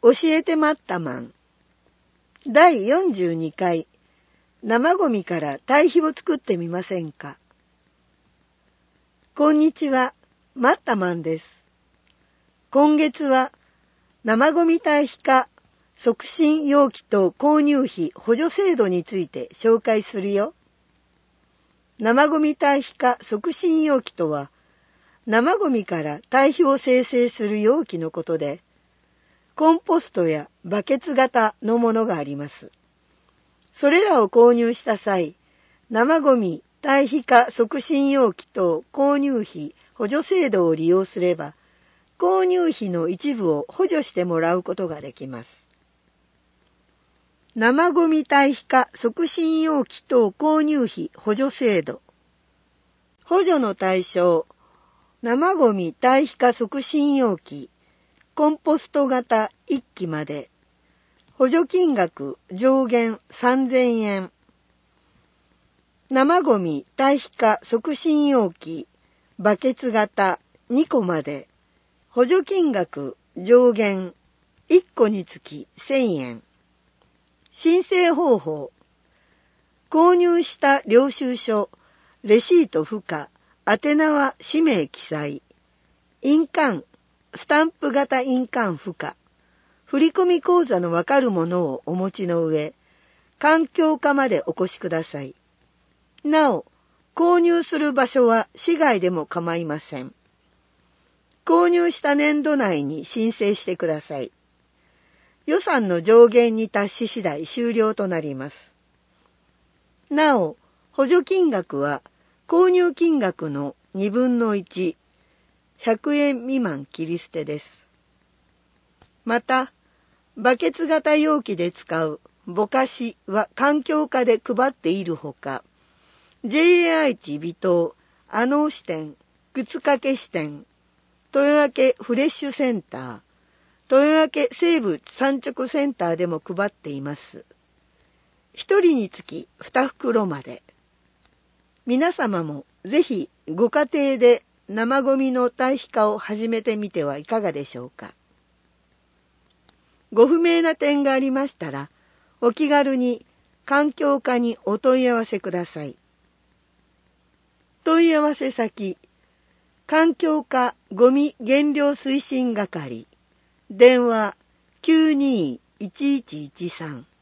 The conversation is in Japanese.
教えてまったまん。第42回、生ゴミから堆肥を作ってみませんか。こんにちは、まったまんです。今月は、生ゴミ堆肥化促進容器と購入費補助制度について紹介するよ。生ゴミ堆肥化促進容器とは、生ゴミから堆肥を生成する容器のことで、コンポストやバケツ型のものがあります。それらを購入した際、生ゴミ堆肥化促進容器と購入費補助制度を利用すれば、購入費の一部を補助してもらうことができます。生ゴミ堆肥化促進容器と購入費補助制度。補助の対象、生ゴミ堆肥化促進容器、コンポスト型1機まで。補助金額上限3000円。生ゴミ堆肥化促進容器、バケツ型2個まで。補助金額上限1個につき1000円。申請方法。購入した領収書、レシート付加、宛名は氏名記載。印鑑、スタンプ型印鑑付加。振込口座のわかるものをお持ちの上、環境課までお越しください。なお、購入する場所は市外でも構いません。購入した年度内に申請してください。予算の上限に達し次第終了となります。なお、補助金額は購入金額の2分の1、100円未満切り捨てです。また、バケツ型容器で使うぼかしは環境課で配っているほか、JA 愛知微糖、阿能支店、靴掛支店、豊明フレッシュセンター、豊明西部産直センターでも配っています。一人につき2袋まで。皆様もぜひご家庭で生ゴミの堆肥化を始めてみてはいかがでしょうか。ご不明な点がありましたら、お気軽に環境課にお問い合わせください。問い合わせ先、環境課ゴミ減量推進係、電話 92-1113